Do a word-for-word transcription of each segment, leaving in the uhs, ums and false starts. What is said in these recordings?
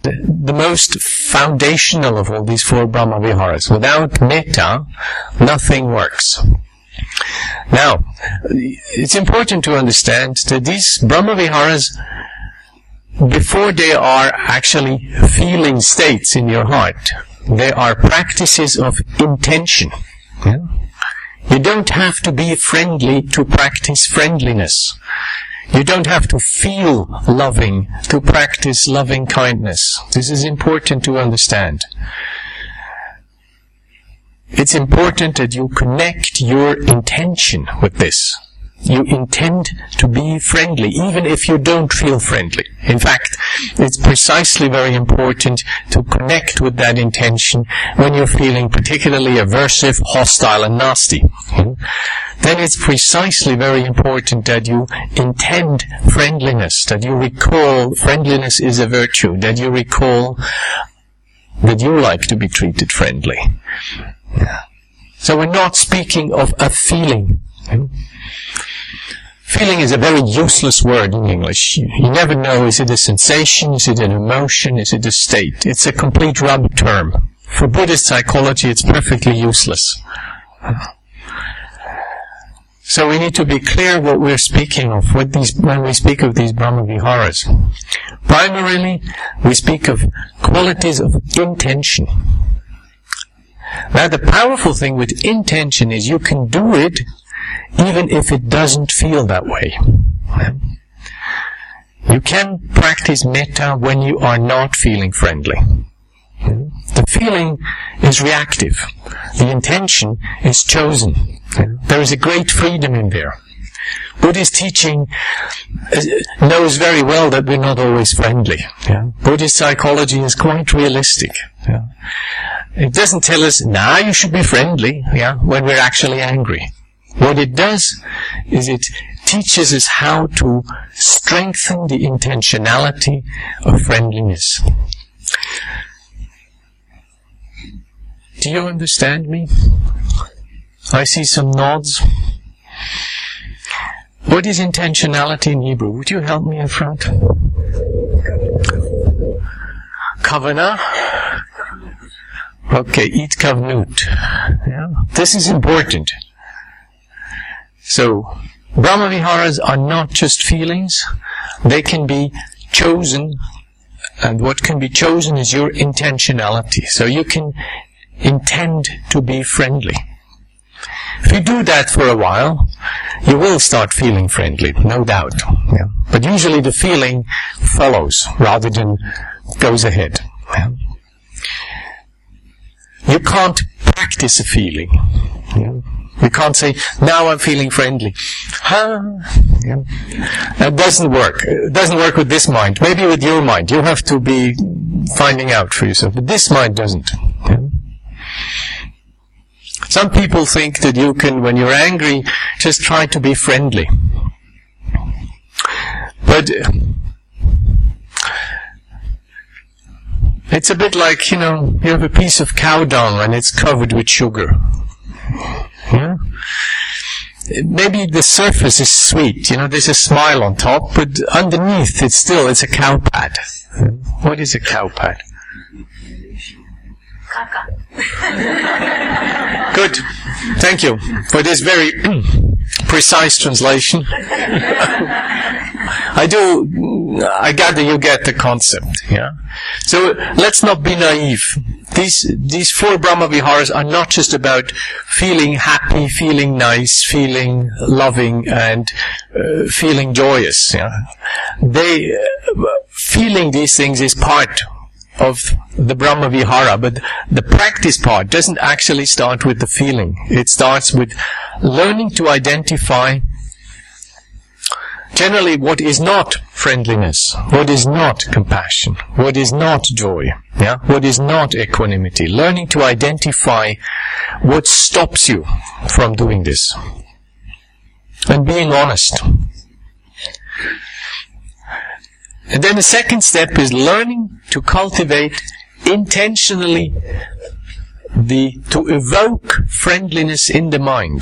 the most foundational of all these four Brahma Viharas. Without metta, nothing works. Now, it's important to understand that these Brahma Viharas, before they are actually feeling states in your heart, they are practices of intention. Yeah? You don't have to be friendly to practice friendliness. You don't have to feel loving to practice loving kindness. This is important to understand. It's important that you connect your intention with this. You intend to be friendly, even if you don't feel friendly. In fact, it's precisely very important to connect with that intention when you're feeling particularly aversive, hostile, and nasty. Hmm? Then it's precisely very important that you intend friendliness, that you recall friendliness is a virtue, that you recall that you like to be treated friendly. Yeah. So we're not speaking of a feeling. Hmm? Feeling is a very useless word in English. You, you never know, is it a sensation, is it an emotion, is it a state? It's a complete rub term. For Buddhist psychology, it's perfectly useless. So we need to be clear what we're speaking of with these, when we speak of these Brahma Viharas. Primarily, we speak of qualities of intention. Now, the powerful thing with intention is you can do it even if it doesn't feel that way. You can practice metta when you are not feeling friendly. The feeling is reactive. The intention is chosen. There is a great freedom in there. Buddhist teaching knows very well that we're not always friendly. Yeah? Buddhist psychology is quite realistic. Yeah? It doesn't tell us, nah, you should be friendly, yeah, when we're actually angry. What it does is it teaches us how to strengthen the intentionality of friendliness. Do you understand me? I see some nods. What is intentionality in Hebrew? Would you help me in front? Kavana? Okay, itkavnut. Yeah. This is important. So, Brahma Viharas are not just feelings. They can be chosen, and what can be chosen is your intentionality. So you can intend to be friendly. If you do that for a while, you will start feeling friendly, no doubt. Yeah. But usually the feeling follows rather than goes ahead. Yeah. You can't practice a feeling. Yeah. You can't say, now I'm feeling friendly. Huh? Yeah. That doesn't work. It doesn't work with this mind. Maybe with your mind. You have to be finding out for yourself. But this mind doesn't. Yeah. Some people think that you can, when you're angry, just try to be friendly. But it's a bit like, you know, you have a piece of cow dung and it's covered with sugar. Yeah? Maybe the surface is sweet, you know, there's a smile on top, but underneath it's still, it's a cow pad. What is a cow pad? Good. Thank you for this very precise translation. I do, I gather you get the concept, yeah? So, let's not be naive. These, these four Brahma Viharas are not just about feeling happy, feeling nice, feeling loving, and uh, feeling joyous, yeah? They, uh, feeling these things is part of the Brahma Vihara, but the practice part doesn't actually start with the feeling. It starts with learning to identify generally what is not friendliness, what is not compassion, what is not joy, yeah, what is not equanimity. Learning to identify what stops you from doing this. And being honest. And then the second step is learning to cultivate intentionally the, to evoke friendliness in the mind.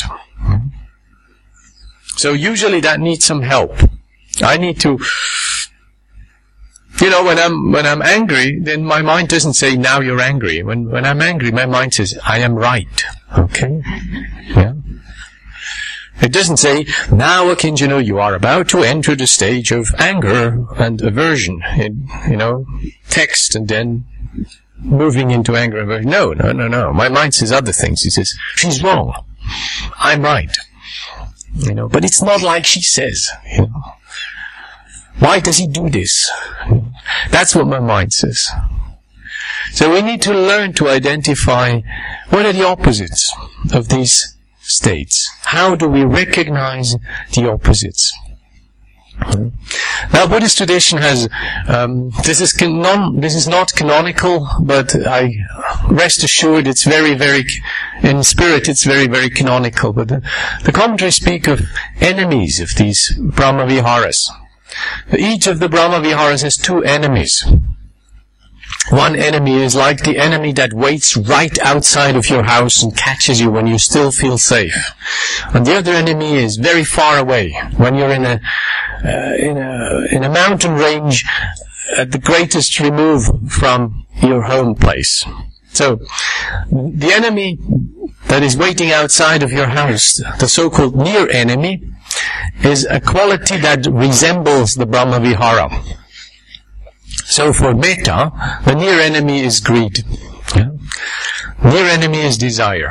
So usually that needs some help. I need to You know, when I'm when I'm angry, then my mind doesn't say, now you're angry. When when I'm angry, my mind says, I am right. Okay? Yeah. It doesn't say, now, Akinjano, you are about to enter the stage of anger and aversion. In, you know, text and then moving into anger and aversion. No, no, no, no. My mind says other things. It says, she's wrong. I'm right. You know, but it's not like she says. You know. Why does he do this? That's what my mind says. So we need to learn to identify what are the opposites of these states. How do we recognize the opposites? Now, Buddhist tradition has um, this is canon, this is not canonical, but I rest assured it's very, very in spirit. It's very, very canonical. But the, the commentaries speak of enemies of these Brahma Viharas. Each of the Brahma Viharas has two enemies. One enemy is like the enemy that waits right outside of your house and catches you when you still feel safe. And the other enemy is very far away, when you're in a uh, in a in a mountain range at the greatest remove from your home place. So, the enemy that is waiting outside of your house, the so-called near enemy, is a quality that resembles the Brahma Vihara. So for metta, the near enemy is greed. Yeah? Near enemy is desire.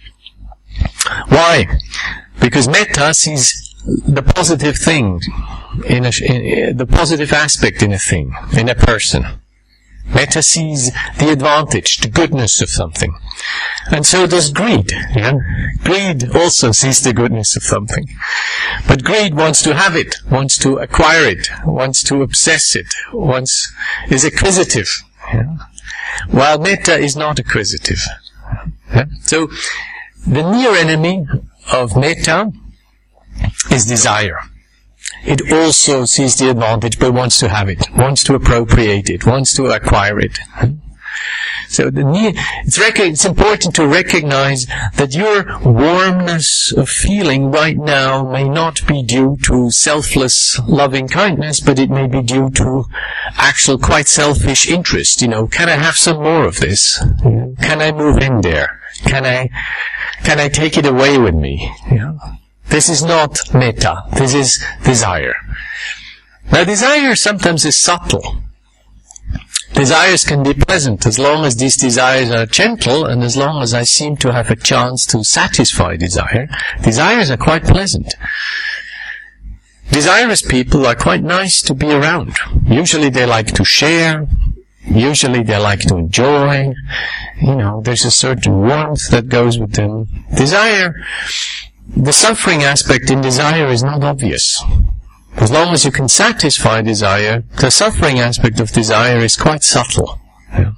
Why? Because metta sees the positive thing, in, a, in the positive aspect in a thing, in a person. Metta sees the advantage, the goodness of something. And so does greed. Yeah? Greed also sees the goodness of something. But greed wants to have it, wants to acquire it, wants to obsess it, wants, is acquisitive. Yeah? While metta is not acquisitive. Yeah? So, the near enemy of metta is desire. It also sees the advantage, but wants to have it, wants to appropriate it, wants to acquire it. So the near, it's, rec- it's important to recognize that your warmness of feeling right now may not be due to selfless loving kindness, but it may be due to actual quite selfish interest. You know, can I have some more of this? Can I move in there? Can I, can I take it away with me? You know? This is not metta. This is desire. Now, desire sometimes is subtle. Desires can be pleasant as long as these desires are gentle and as long as I seem to have a chance to satisfy desire. Desires are quite pleasant. Desirous people are quite nice to be around. Usually they like to share. Usually they like to enjoy. You know, there's a certain warmth that goes with them. Desire... The suffering aspect in desire is not obvious. As long as you can satisfy desire, the suffering aspect of desire is quite subtle. Yeah.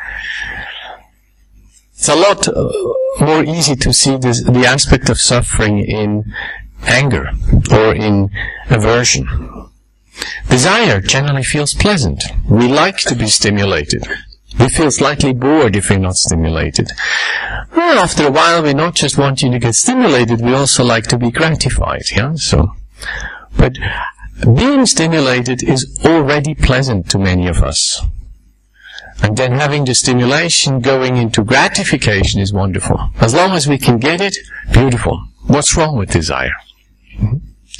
It's a lot uh, more easy to see this, the aspect of suffering in anger or in aversion. Desire generally feels pleasant. We like to be stimulated. We feel slightly bored if we're not stimulated. Well, after a while, we not just want you to get stimulated, we also like to be gratified, yeah? So, but being stimulated is already pleasant to many of us. And then having the stimulation going into gratification is wonderful. As long as we can get it, beautiful. What's wrong with desire? Mm-hmm.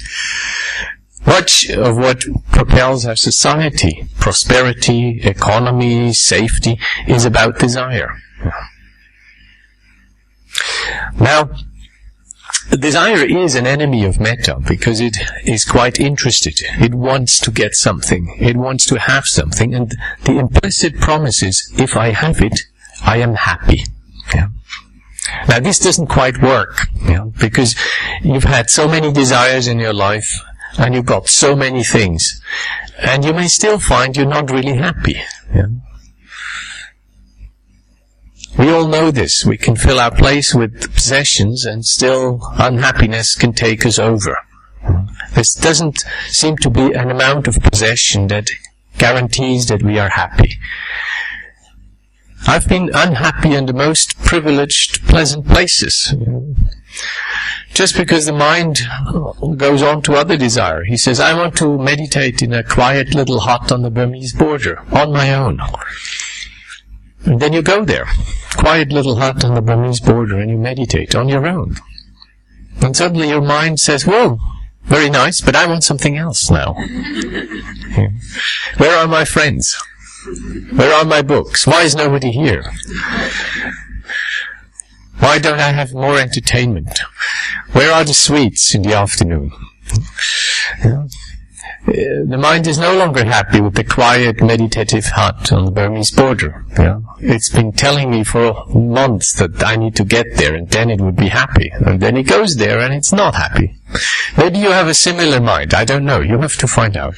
Much of what propels our society, prosperity, economy, safety, is about desire. Now, desire is an enemy of metta because it is quite interested. It wants to get something. It wants to have something. And the implicit promise is, if I have it, I am happy. Yeah. Now, this doesn't quite work, you know, because you've had so many desires in your life, and you've got so many things, and you may still find you're not really happy. Yeah? We all know this. We can fill our place with possessions, and still unhappiness can take us over. This doesn't seem to be an amount of possession that guarantees that we are happy. I've been unhappy in the most privileged, pleasant places. You know. just because the mind goes on to other desire. He says, I want to meditate in a quiet little hut on the Burmese border, on my own. And then you go there, quiet little hut on the Burmese border, and you meditate on your own. And suddenly your mind says, whoa, very nice, but I want something else now. Yeah. Where are my friends? Where are my books? Why is nobody here? Why don't I have more entertainment? Where are the sweets in the afternoon? Yeah. The mind is no longer happy with the quiet, meditative hut on the Burmese border. Yeah. It's been telling me for months that I need to get there, and then it would be happy. And then it goes there, and it's not happy. Maybe you have a similar mind. I don't know. You have to find out.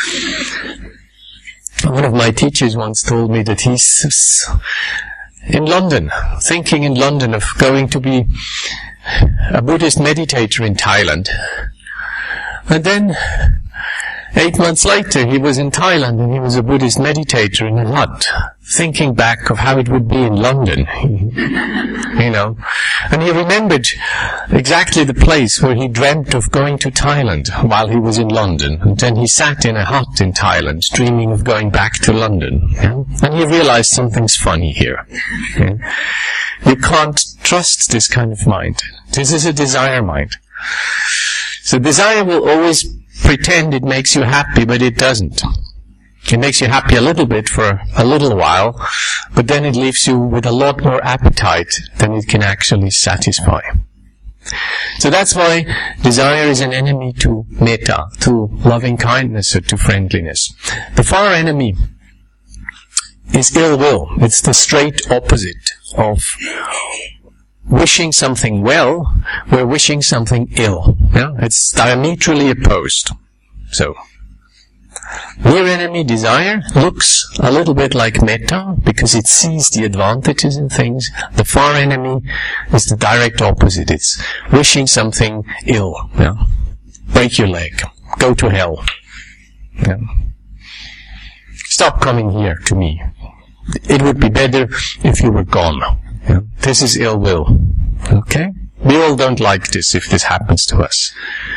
One of my teachers once told me that he's in London, thinking in London of going to be a Buddhist meditator in Thailand. And then Eight months later, he was in Thailand and he was a Buddhist meditator in a hut, thinking back of how it would be in London, you know. And he remembered exactly the place where he dreamt of going to Thailand while he was in London. And then he sat in a hut in Thailand, dreaming of going back to London. Yeah? And he realized something's funny here. Yeah? You can't trust this kind of mind. This is a desire mind. So desire will always pretend it makes you happy, but it doesn't. It makes you happy a little bit for a little while, but then it leaves you with a lot more appetite than it can actually satisfy. So that's why desire is an enemy to metta, to loving kindness, or to friendliness. The far enemy is ill will. It's the straight opposite of wishing something well. We're wishing something ill. Yeah? It's diametrically opposed. So, near enemy desire looks a little bit like metta because it sees the advantages in things. The far enemy is the direct opposite. It's wishing something ill. Yeah? Break your leg. Go to hell. Yeah? Stop coming here to me. It would be better if you were gone. Yeah? This is ill will. Okay? We all don't like this if this happens to us.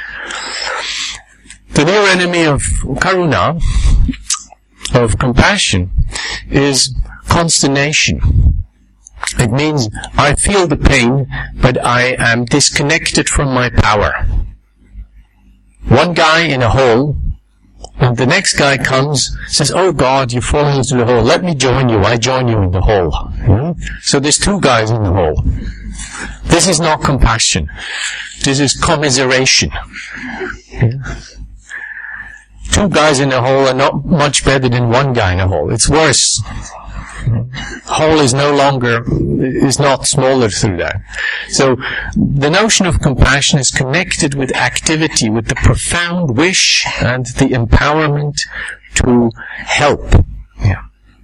The near enemy of karuna, of compassion, is consternation. It means I feel the pain, but I am disconnected from my power. One guy in a hole, and the next guy comes, says, oh God, you've fallen into the hole. Let me join you. I join you in the hole. Yeah? So there's two guys in the hole. This is not compassion. This is commiseration. Yeah? Two guys in a hole are not much better than one guy in a hole. It's worse. Hole is no longer, is not smaller through that. So the notion of compassion is connected with activity, with the profound wish and the empowerment to help. Yeah.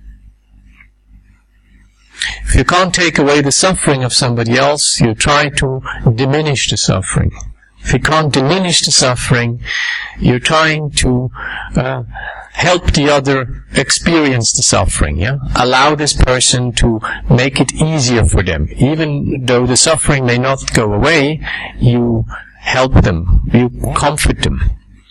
If you can't take away the suffering of somebody else, you try to diminish the suffering. If you can't diminish the suffering, you're trying to uh, help the other experience the suffering, yeah? Allow this person to make it easier for them. Even though the suffering may not go away, you help them, you comfort them.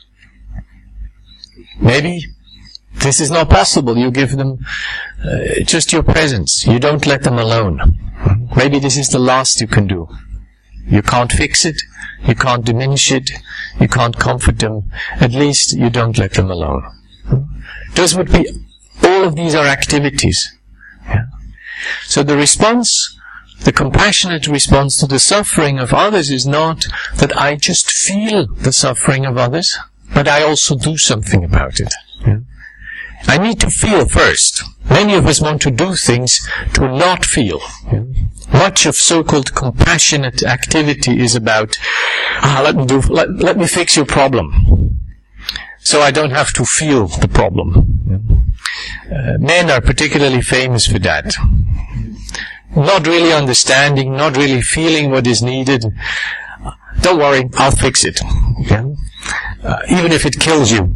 Maybe this is not possible. You give them uh, just your presence. You don't let them alone. Maybe this is the last you can do. You can't fix it. You can't diminish it. You can't comfort them. At least you don't let them alone. Those would be, all of these are activities. Yeah. So the response, the compassionate response to the suffering of others is not that I just feel the suffering of others, but I also do something about it. Yeah. I need to feel first. Many of us want to do things to not feel. Yeah. Much of so-called compassionate activity is about, ah, let me do, let, let me fix your problem, so I don't have to feel the problem. Uh, men are particularly famous for that. Not really understanding, not really feeling what is needed. Don't worry, I'll fix it. Yeah? Uh, even if it kills you.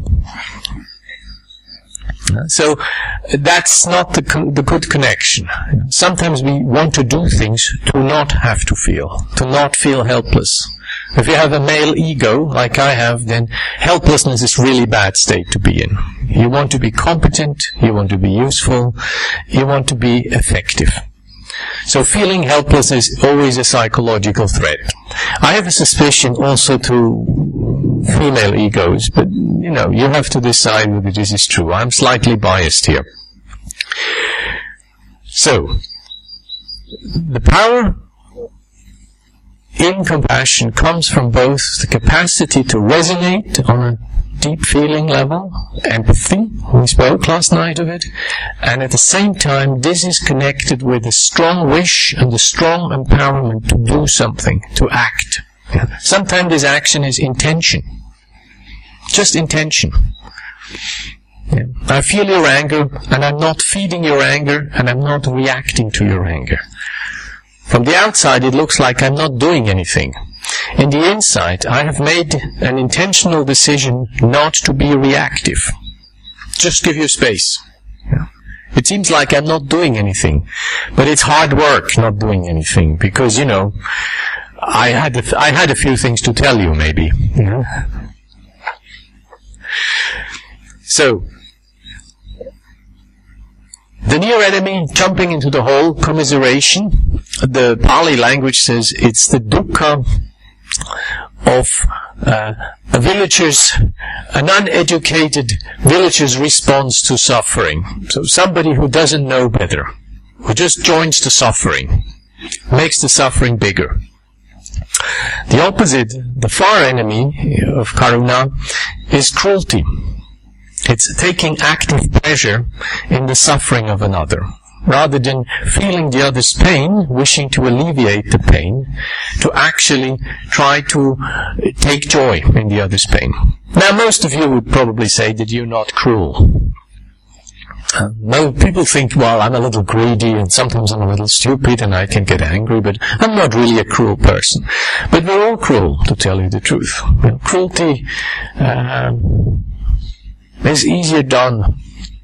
So that's not the con- the good connection. Sometimes we want to do things to not have to feel, to not feel helpless, If you have a male ego, like I have, then helplessness is really a bad state to be in. You want to be competent, you want to be useful, you want to be effective. So feeling helpless is always a psychological threat. I have a suspicion also to female egos, but, you know, you have to decide whether this is true. I'm slightly biased here. So, the power in compassion comes from both the capacity to resonate on a deep feeling level, empathy, we spoke last night of it, and at the same time this is connected with a strong wish and a strong empowerment to do something, to act. Sometimes this action is intention, just intention. Yeah. I feel your anger, and I'm not feeding your anger, and I'm not reacting to your anger. From the outside, it looks like I'm not doing anything. In the inside, I have made an intentional decision not to be reactive. Just give you space. Yeah. It seems like I'm not doing anything, but it's hard work not doing anything, because, you know, I had a, I had a few things to tell you, maybe. Yeah. So, the near enemy jumping into the hole, commiseration. The Pali language says it's the dukkha of uh, a villager's, an uneducated villager's response to suffering. So somebody who doesn't know better, who just joins the suffering, makes the suffering bigger. The opposite, the far enemy of karuna, is cruelty. It's taking active pleasure in the suffering of another. Rather than feeling the other's pain, wishing to alleviate the pain, to actually try to take joy in the other's pain. Now, most of you would probably say that you're not cruel. Uh, no, people think, well, I'm a little greedy and sometimes I'm a little stupid and I can get angry, but I'm not really a cruel person. But we're all cruel, to tell you the truth. You know, cruelty um, is easier done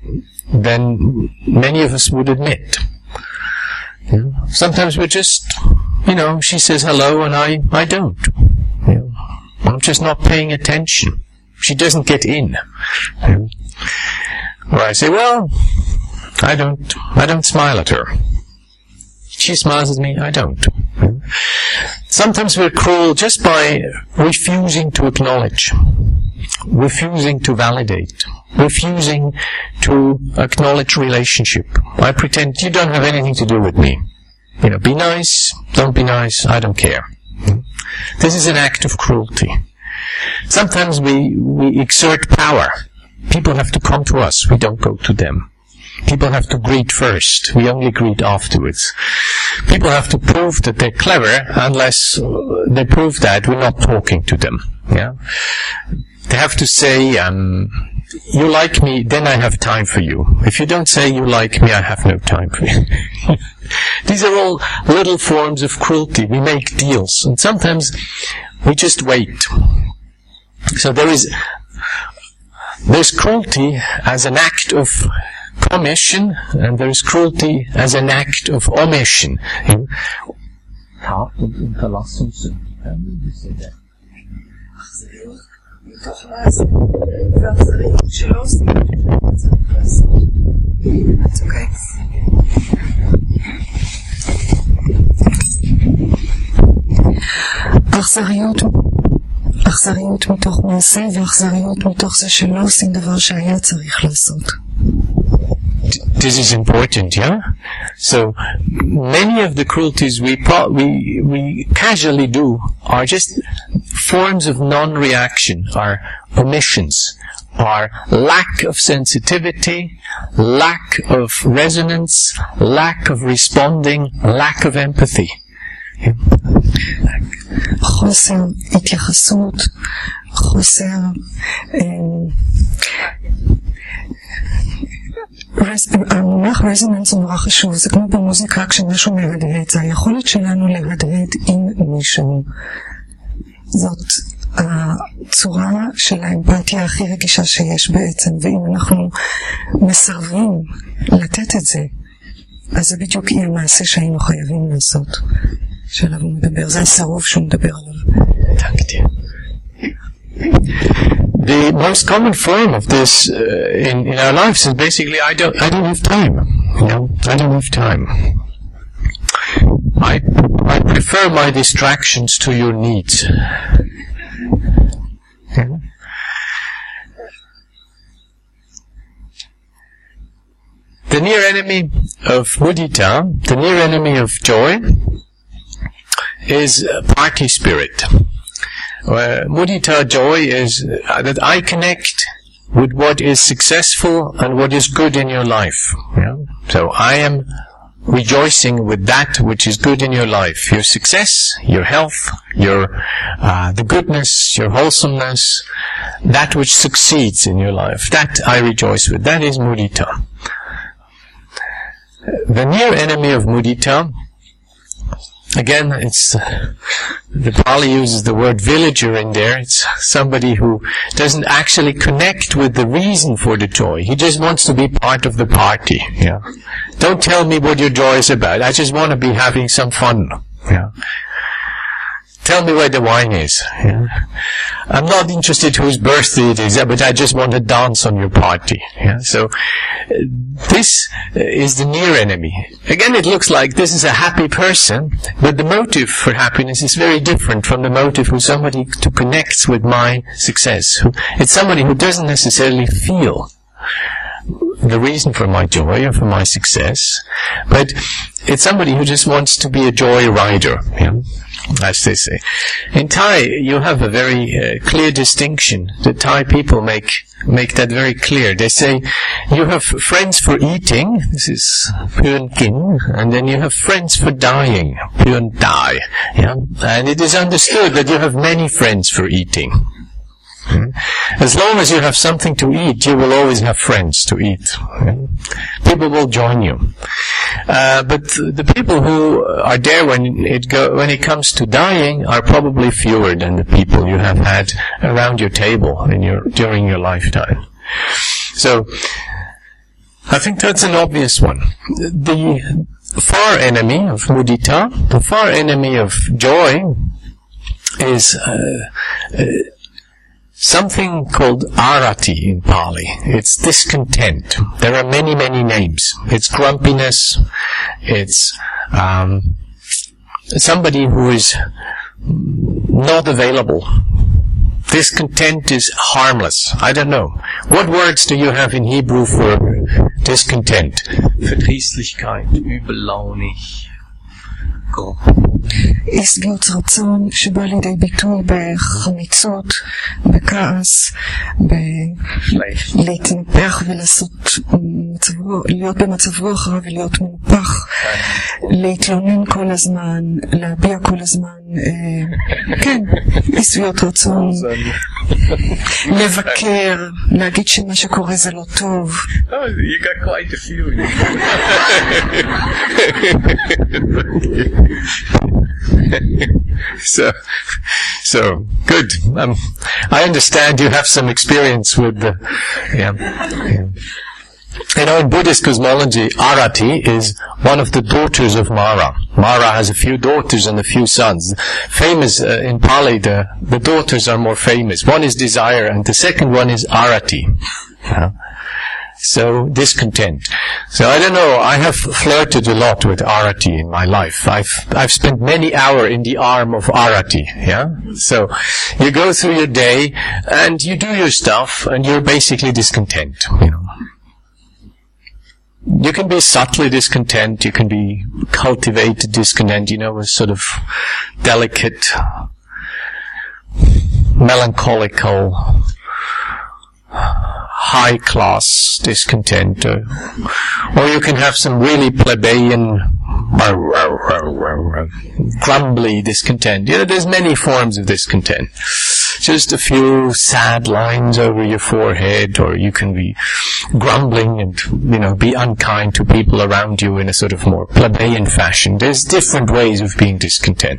than many of us would admit. You know, sometimes we're just, you know, she says hello and I, I don't. You know, I'm just not paying attention. She doesn't get in. You know, or I say, well, I don't, I don't smile at her. She smiles at me, I don't. You know. Sometimes we're cruel just by refusing to acknowledge, refusing to validate, refusing to acknowledge relationship. I pretend you don't have anything to do with me. You know, be nice, don't be nice, I don't care. This is an act of cruelty. Sometimes we, we exert power. People have to come to us, we don't go to them. People have to greet first, we only greet afterwards. People have to prove that they're clever, unless they prove that we're not talking to them. Yeah? They have to say, um, you like me, then I have time for you. If you don't say you like me, I have no time for you. These are all little forms of cruelty. We make deals, and sometimes we just wait. So there is, there's cruelty as an act of commission, and there is cruelty as an act of omission. That's okay. אכזריות, אכזריות מתוך מעשה ואכזריות מתוך זה שלא עושים דבר שהיה צריך לעשות. This is important, yeah? So, many of the cruelties we, pro- we, we casually do are just forms of non-reaction, are omissions, are lack of sensitivity, lack of resonance, lack of responding, lack of empathy. Yeah. חוסר התייחסות, חוסר המונח רזוננס הוא נורא חשוב. זה כמו במוזיקה כשמשהו מהדהד, זה היכולת שלנו להדהד עם מישהו. זאת הצורה של האמפתיה הכי רגישה שיש בעצם, ואם אנחנו מסרבים לתת את זה, אז זה בדיוק יהיה מעשה שהיינו חייבים לעשות, שעליו הוא מדבר. זה הסירוב שהוא מדבר עליו. The most common form of this uh, in, in our lives is basically, I don't, I don't have time. You know, I don't have time. I, I prefer my distractions to your needs. Yeah. The near enemy of mudita, the near enemy of joy, is party spirit. Uh, mudita, joy, is uh, that I connect with what is successful and what is good in your life. Yeah? So I am rejoicing with that which is good in your life. Your success, your health, your uh, the goodness, your wholesomeness, that which succeeds in your life. That I rejoice with. That is mudita. The near enemy of mudita, again, it's uh, the Pali uses the word villager in there. It's somebody who doesn't actually connect with the reason for the joy. He just wants to be part of the party. Yeah. Don't tell me what your joy is about. I just want to be having some fun. Yeah. Tell me where the wine is. Yeah. I'm not interested whose birthday it is, but I just want to dance on your party. Yeah. So, uh, this is the near enemy. Again, it looks like this is a happy person, but the motive for happiness is very different from the motive for somebody to connect with my success. It's somebody who doesn't necessarily feel the reason for my joy or for my success, but it's somebody who just wants to be a joy rider, yeah, as they say. In Thai, you have a very uh, clear distinction. The Thai people make make that very clear. They say you have friends for eating, this is Pyon Kin, and then you have friends for dying, Pyon Dai. Yeah? And it is understood that you have many friends for eating. Hmm? As long as you have something to eat, you will always have friends to eat. Hmm? People will join you. Uh, but the people who are there when it go, when it comes to dying are probably fewer than the people you have had around your table in your, during your lifetime. So, I think that's an obvious one. The far enemy of mudita, the far enemy of joy, is uh, uh, something called arati in Pali. It's discontent. There are many, many names. It's grumpiness. It's um, somebody who is not available. Discontent is harmless. I don't know. What words do you have in Hebrew for discontent? Verdrießlichkeit, übellaunig. אי שביעות רצון שבא לידי ביטוי בחמיצות, בכעס, להתנפח ולעשות להיות במצב רוח רע ולהיות מנופח, להתלונן כל הזמן, להביע כל הזמן, כן, אי שביעות רצון, לבקר, להגיד שמה שקורה זה לא טוב. Oh, you got quite a few. so, so good. Um, I understand you have some experience with the. Yeah, yeah. You know, in Buddhist cosmology, Arati is one of the daughters of Mara. Mara has a few daughters and a few sons. Famous uh, in Pali, the the daughters are more famous. One is desire, and the second one is Arati. Yeah. So, discontent. So, I don't know, I have flirted a lot with Arati in my life. I've, I've spent many hours in the arm of Arati, yeah? So, you go through your day, and you do your stuff, and you're basically discontent, you know. You can be subtly discontent, you can be cultivated discontent, you know, a sort of delicate, melancholical, high-class discontent, uh, or you can have some really plebeian, grumbly discontent. You know, there's many forms of discontent. Just a few sad lines over your forehead, or you can be grumbling and, you know, be unkind to people around you in a sort of more plebeian fashion. There's different ways of being discontent.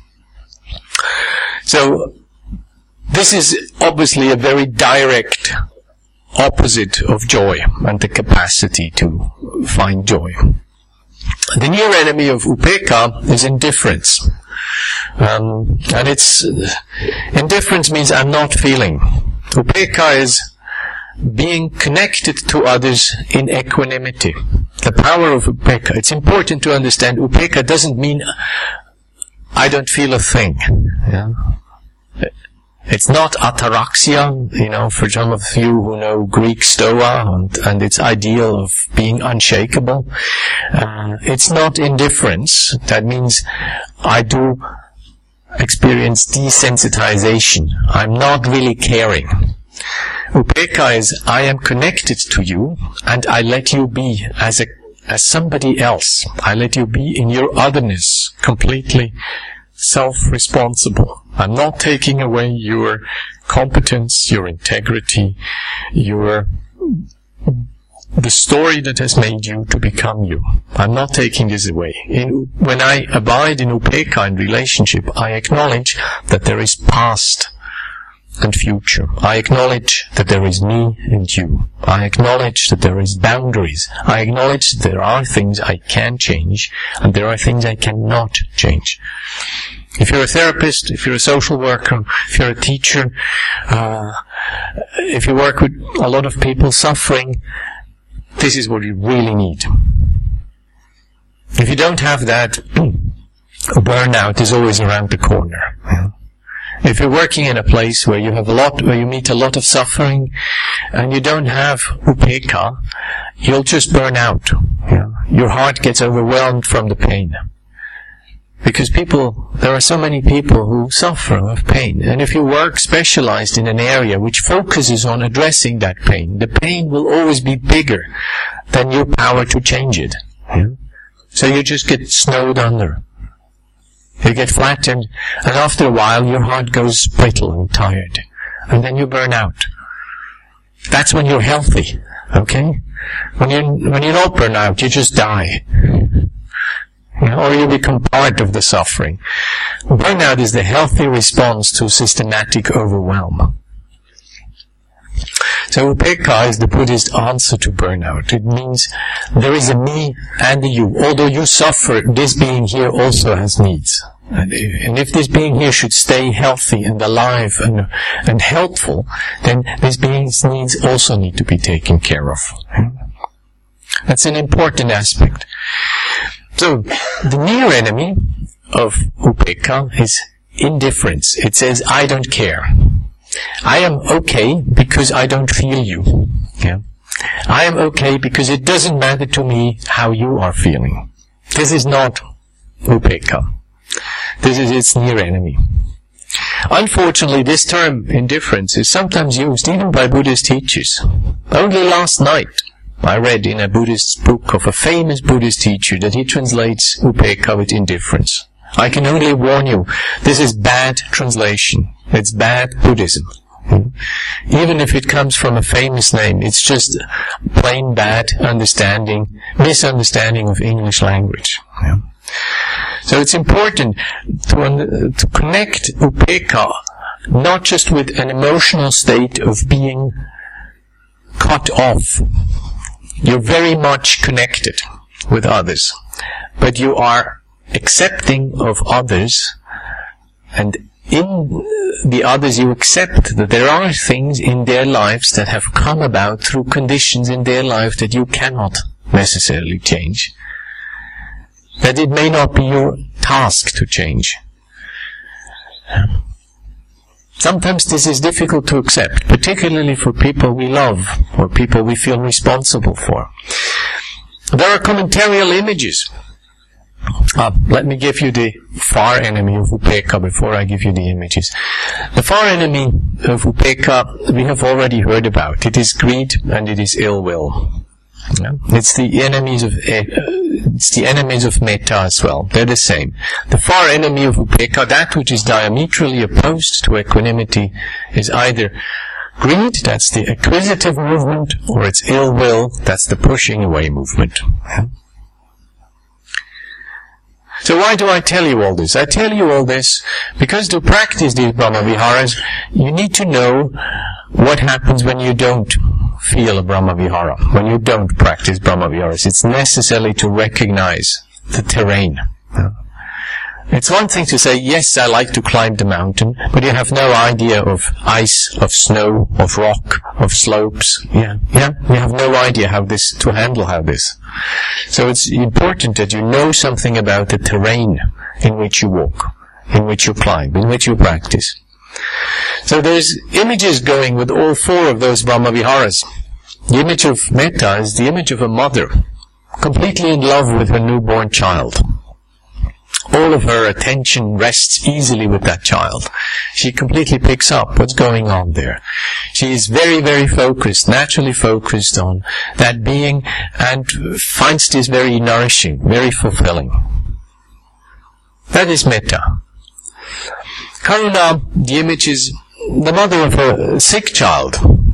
So, this is obviously a very direct opposite of joy and the capacity to find joy. The near enemy of upekkha is indifference. Um, and it's, indifference means I'm not feeling. Upekkha is being connected to others in equanimity. The power of upekkha. It's important to understand upekkha doesn't mean I don't feel a thing. Yeah? It's not ataraxia, you know, for some of you who know Greek Stoa and, and its ideal of being unshakable. Uh, it's not indifference. That means I do experience desensitization. I'm not really caring. Upekkha is I am connected to you and I let you be as a as somebody else. I let you be in your otherness, completely self-responsible. I'm not taking away your competence, your integrity, your the story that has made you to become you. I'm not taking this away. In, when I abide in upekkha in relationship, I acknowledge that there is past and future. I acknowledge that there is me and you. I acknowledge that there is boundaries. I acknowledge that there are things I can change and there are things I cannot change. If you're a therapist, if you're a social worker, if you're a teacher, uh, if you work with a lot of people suffering, this is what you really need. If you don't have that, burnout is always around the corner. Yeah? If you're working in a place where you have a lot, where you meet a lot of suffering, and you don't have upekkha, you'll just burn out. Yeah? Your heart gets overwhelmed from the pain. Because people, there are so many people who suffer of pain. And if you work specialized in an area which focuses on addressing that pain, the pain will always be bigger than your power to change it. Yeah? So you just get snowed under. You get flattened, and after a while your heart goes brittle and tired. And then you burn out. That's when you're healthy, okay? When you're, when you're not burn out, you just die. Or you become part of the suffering. Burnout is the healthy response to systematic overwhelm. So upekkha is the Buddhist answer to burnout. It means there is a me and a you. Although you suffer, this being here also has needs. And if this being here should stay healthy and alive and, and helpful, then this being's needs also need to be taken care of. That's an important aspect. So, the near enemy of upekkha is indifference. It says, I don't care. I am okay because I don't feel you. Yeah? I am okay because it doesn't matter to me how you are feeling. This is not upekkha. This is its near enemy. Unfortunately, this term indifference is sometimes used even by Buddhist teachers. Only last night, I read in a Buddhist book of a famous Buddhist teacher that he translates upekkha with indifference. I can only warn you, this is bad translation. It's bad Buddhism. Even if it comes from a famous name, it's just plain bad understanding, misunderstanding of English language. Yeah. So it's important to, un- to connect upekkha not just with an emotional state of being cut off. You're very much connected with others, but you are accepting of others, and in the others you accept that there are things in their lives that have come about through conditions in their life that you cannot necessarily change, that it may not be your task to change. Sometimes this is difficult to accept, particularly for people we love or people we feel responsible for. There are commentarial images. Uh, let me give you the far enemy of upekkha before I give you the images. The far enemy of upekkha we have already heard about. It is greed and it is ill will. Yeah? It's the enemies of uh, it's the enemies of metta as well. They're the same. The far enemy of upekkha, that which is diametrally opposed to equanimity, is either greed, that's the acquisitive movement, or it's ill will, that's the pushing away movement. Yeah? So why do I tell you all this? I tell you all this because to practice these Brahmaviharas, you need to know what happens when you don't feel a Brahmavihara, when you don't practice Brahmaviharas. It's necessary to recognize the terrain. It's one thing to say, yes, I like to climb the mountain, but you have no idea of ice, of snow, of rock, of slopes. Yeah, yeah, you have no idea how this, to handle how this. So it's important that you know something about the terrain in which you walk, in which you climb, in which you practice. So there's images going with all four of those Brahmaviharas. The image of Metta is the image of a mother, completely in love with her newborn child. All of her attention rests easily with that child. She completely picks up what's going on there. She is very, very focused, naturally focused on that being, and finds this very nourishing, very fulfilling. That is Metta. Karuna, the image is the mother of a sick child.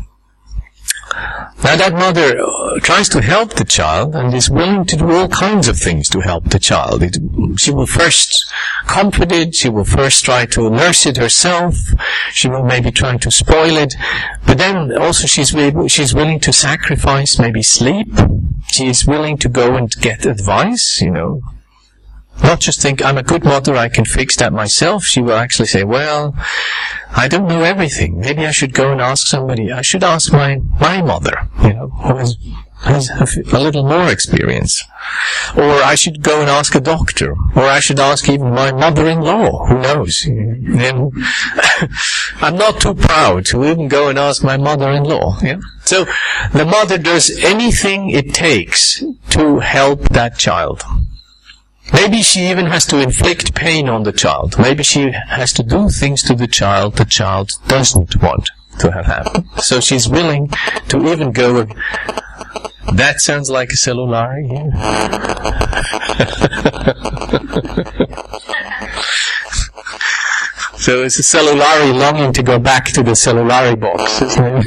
Now that mother uh, tries to help the child and is willing to do all kinds of things to help the child. It, she will first comfort it, she will first try to nurse it herself, she will maybe try to spoil it, but then also she's, she's willing to sacrifice maybe sleep, she is willing to go and get advice, you know. Not just think, I'm a good mother, I can fix that myself. She will actually say, well, I don't know everything. Maybe I should go and ask somebody. I should ask my, my mother, you know, who has, has a, a little more experience. Or I should go and ask a doctor. Or I should ask even my mother-in-law. Who knows? And I'm not too proud to even go and ask my mother-in-law. Yeah? So the mother does anything it takes to help that child. Maybe she even has to inflict pain on the child. Maybe she has to do things to the child the child doesn't want to have happen. So she's willing to even go and... That sounds like a cellulari here. So it's a cellulari longing to go back to the cellulari box, isn't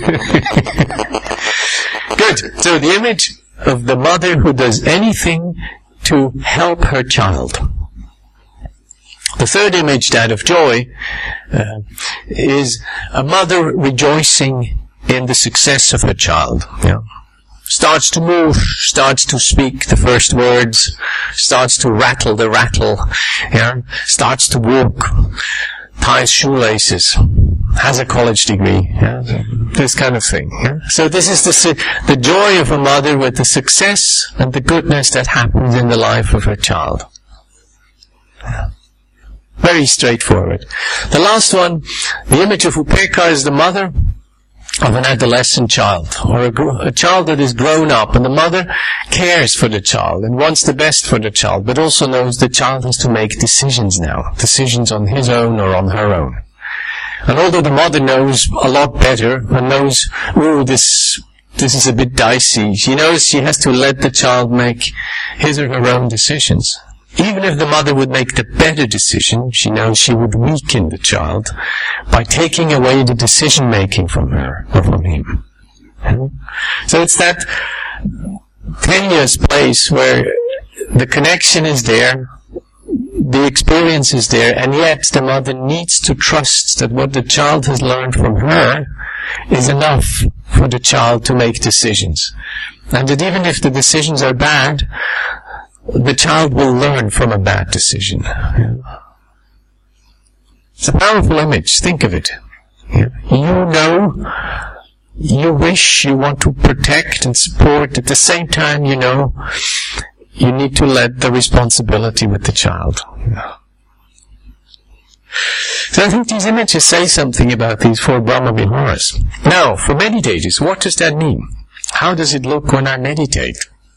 it? Good. So the image of the mother who does anything to help her child. The third image, that of joy, uh, is a mother rejoicing in the success of her child. You know, starts to move, starts to speak the first words, starts to rattle the rattle, you know, starts to walk, ties shoelaces, has a college degree, yeah, this kind of thing. Yeah. So this is the the joy of a mother with the success and the goodness that happens in the life of her child. Yeah. Very straightforward. The last one, the image of Upekkha, is the mother of an adolescent child, or a, gr- a child that is grown up, and the mother cares for the child and wants the best for the child, but also knows the child has to make decisions now, decisions on his own or on her own. And although the mother knows a lot better and knows, ooh, this this is a bit dicey, she knows she has to let the child make his or her own decisions. Even if the mother would make the better decision, she knows she would weaken the child by taking away the decision-making from her or from him. So it's that tenuous place where the connection is there, the experience is there, and yet the mother needs to trust that what the child has learned from her is enough for the child to make decisions. And that even if the decisions are bad, the child will learn from a bad decision. It's a powerful image. Think of it. You know, you wish, you want to protect and support. At the same time, you know, you need to let the responsibility with the child. So I think these images say something about these four Brahmaviharas. Now, for meditators, what does that mean? How does it look when I meditate?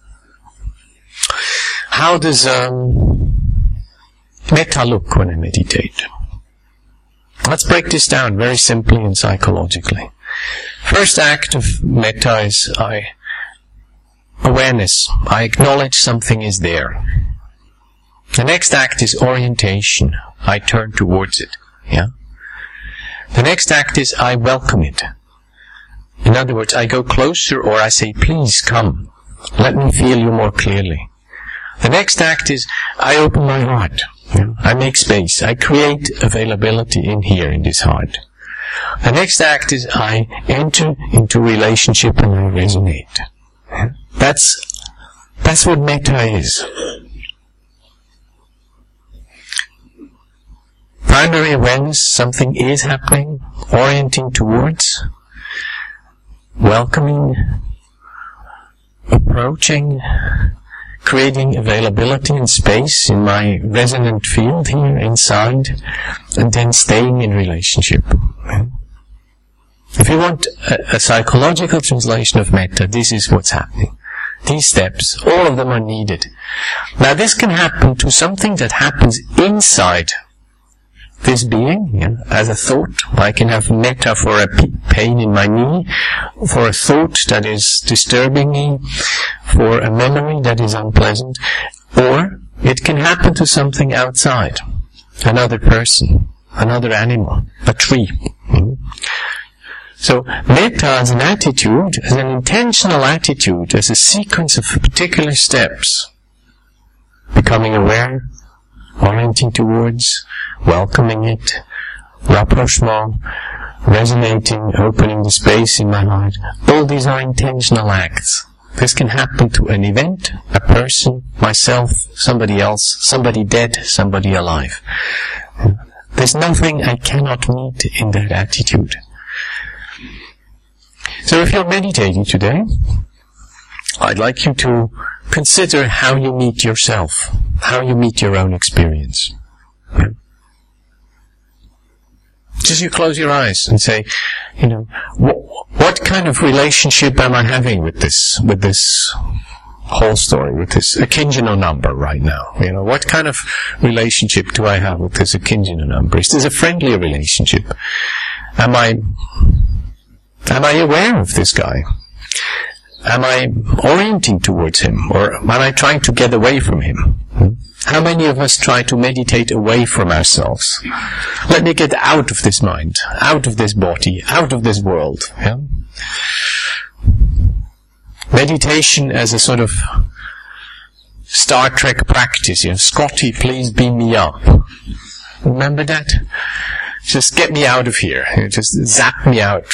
How does um, metta look when I meditate? Let's break this down very simply and psychologically. First act of metta is I awareness. I acknowledge something is there. The next act is orientation. I turn towards it. Yeah. The next act is I welcome it. In other words, I go closer, or I say, please come. Let me feel you more clearly. The next act is I open my heart. Yeah. I make space. I create availability in here, in this heart. The next act is I enter into relationship and I resonate. Yeah. That's, that's what metta is. primary awareness, something is happening, orienting towards, welcoming, approaching, creating availability and space in my resonant field here inside, and then staying in relationship. If you want a, a psychological translation of metta, this is what's happening. These steps, all of them are needed. Now this can happen to something that happens inside this being, yeah, as a thought. I can have metta for a p- pain in my knee, for a thought that is disturbing me, for a memory that is unpleasant, or it can happen to something outside, another person, another animal, a tree. Mm-hmm. So, metta as an attitude, as an intentional attitude, as a sequence of particular steps, becoming aware, orienting towards, welcoming it, rapprochement, resonating, opening the space in my heart, all these are intentional acts. This can happen to an event, a person, myself, somebody else, somebody dead, somebody alive. There's nothing I cannot meet in that attitude. So if you're meditating today, I'd like you to consider how you meet yourself, how you meet your own experience. Yeah. Just you close your eyes and say, you know, wh- what kind of relationship am I having with this, with this whole story, with this Akinjino number right now? You know, what kind of relationship do I have with this Akinjino number? Is this a friendly relationship? Am I, am I aware of this guy? Am I orienting towards him, or am I trying to get away from him? How many of us try to meditate away from ourselves? Let me get out of this mind, out of this body, out of this world. Yeah? Meditation as a sort of Star Trek practice. You know, Scotty, please beam me up. Remember that? Just get me out of here. Just zap me out.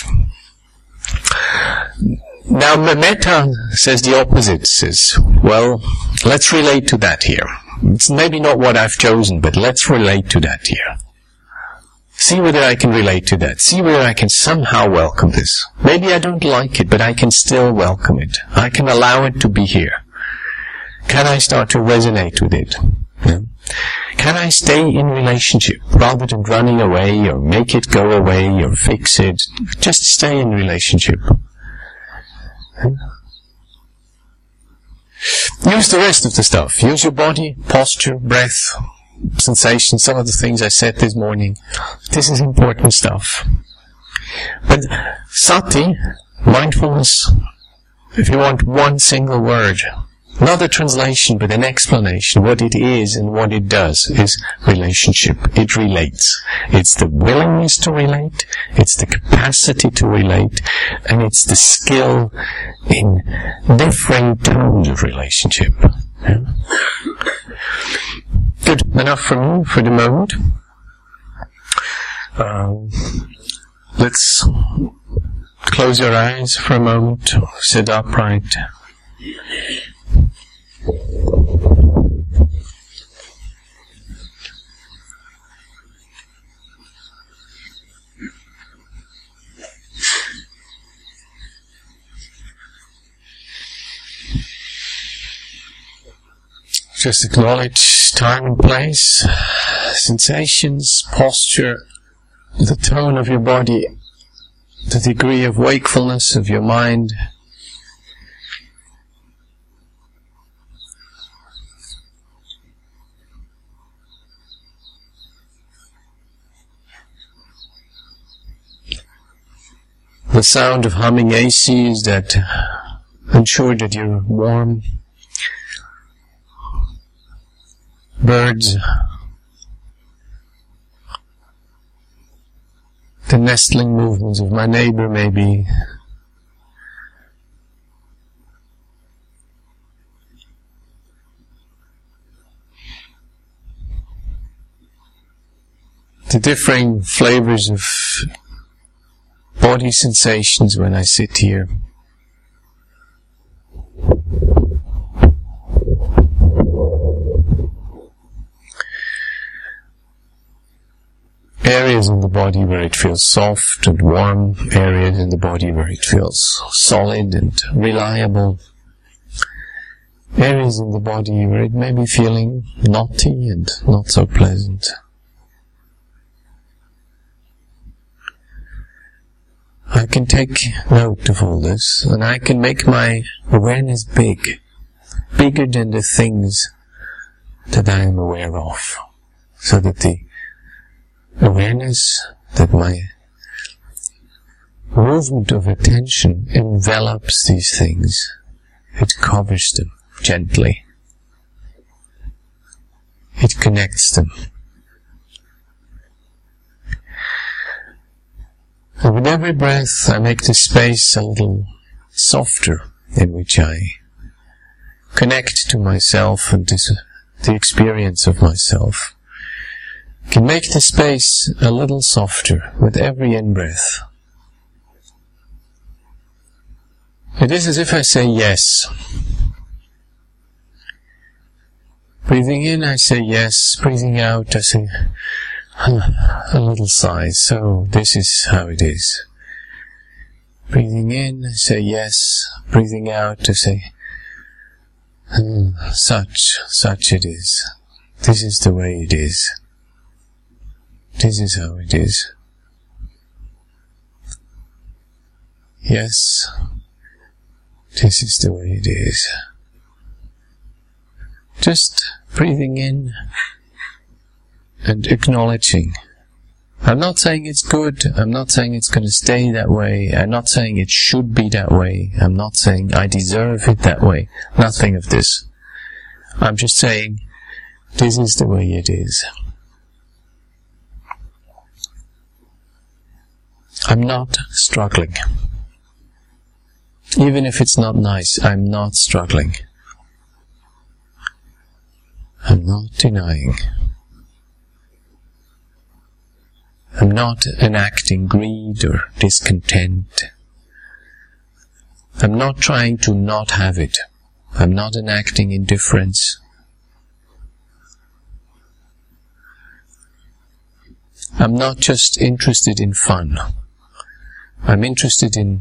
Now, metta says the opposite. Says, well, let's relate to that here. It's maybe not what I've chosen, but let's relate to that here. See whether I can relate to that. See whether I can somehow welcome this. Maybe I don't like it, but I can still welcome it. I can allow it to be here. Can I start to resonate with it? Yeah. Can I stay in relationship rather than running away or make it go away or fix it? Just stay in relationship. Use the rest of the stuff. Use your body, posture, breath, sensation, some of the things I said this morning. This is important stuff. But sati, mindfulness, if you want one single word, not a translation but an explanation, what it is and what it does, is relationship. It relates. It's the willingness to relate, it's the capacity to relate, and it's the skill in different tones of relationship. Yeah? Good. Enough from me for the moment. Um, let's close your eyes for a moment. Sit upright. Just acknowledge time and place, sensations, posture, the tone of your body, the degree of wakefulness of your mind. The sound of humming A Cs that ensure that you're warm. Birds. The nestling movements of my neighbor, maybe. The differing flavors of body sensations when I sit here. areas in the body where it feels soft and warm, areas in the body where it feels solid and reliable, areas in the body where it may be feeling knotty and not so pleasant. I can take note of all this, and I can make my awareness big, bigger than the things that I am aware of, so that the awareness that my movement of attention envelops these things, it covers them gently, it connects them. And with every breath I make the space a little softer in which I connect to myself and to the experience of myself. I can make the space a little softer with every in-breath. It is as if I say yes. Breathing in, I say yes. Breathing out, I say a little sigh. So this is how it is. Breathing in, I say yes. Breathing out, I say hmm, such, such it is. This is the way it is. This is how it is. Yes, this is the way it is. Just breathing in and acknowledging. I'm not saying it's good, I'm not saying it's going to stay that way, I'm not saying it should be that way, I'm not saying I deserve it that way, nothing of this. I'm just saying, this is the way it is. I'm not struggling. Even if it's not nice, I'm not struggling. I'm not denying. I'm not enacting greed or discontent. I'm not trying to not have it. I'm not enacting indifference. I'm not just interested in fun. I'm interested in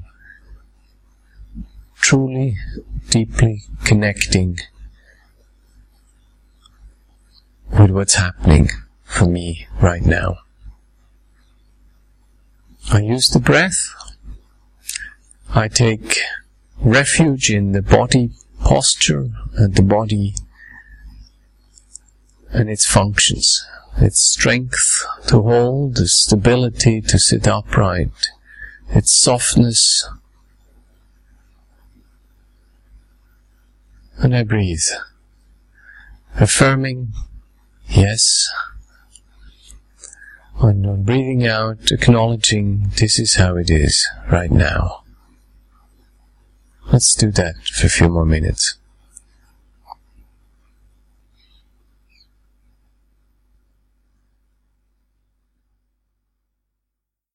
truly, deeply connecting with what's happening for me right now. I use the breath. I take refuge in the body posture and the body and its functions. Its strength to hold, the stability to sit upright, its softness. And I breathe, affirming, yes. And on breathing out, acknowledging this is how it is right now. Let's do that for a few more minutes.